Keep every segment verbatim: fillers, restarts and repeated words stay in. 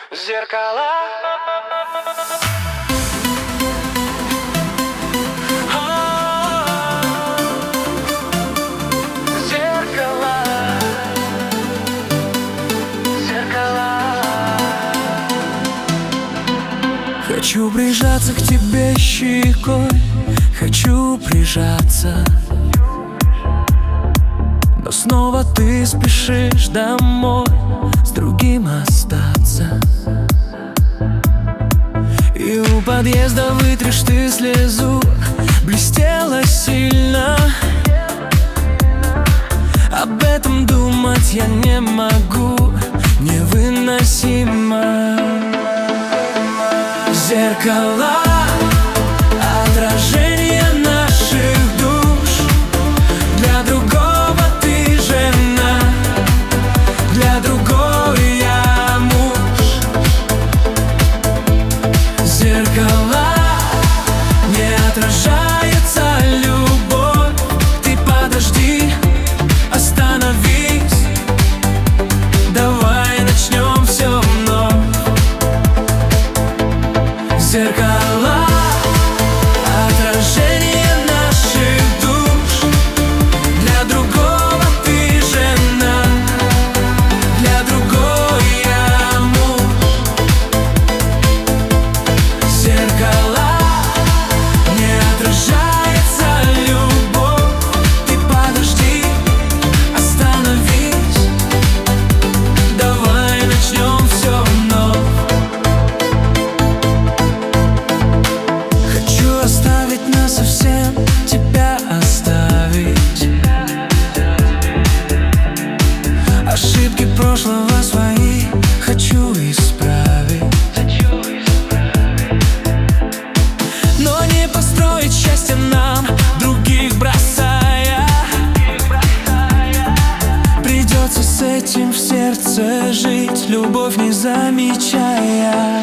Зеркала. Зеркала. Зеркала. Хочу прижаться к тебе щекой, хочу прижаться, но снова ты спешишь домой с другим остаться. И у подъезда вытрешь ты слезу, блестела сильно. Об этом думать я не могу, невыносимо. Зеркала, отражение наших душ. Для другого ты жена, для другой я муж. Зеркала, не отражается любовь. Ты подожди, остановись, давай начнем все вновь. Зеркала, отражение наших душ. Для другого ты жена, для другой я муж. Зеркала, не отражается любовь. Ты подожди, остановись, давай начнем все вновь. Оставить насовсем, тебя оставить. Ошибки прошлого свои хочу исправить, но не построить счастье нам, других бросая. Придется с этим в сердце жить, любовь не замечая.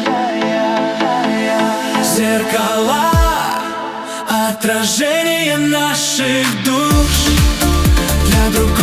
Зеркала, отражение наших душ. Для другого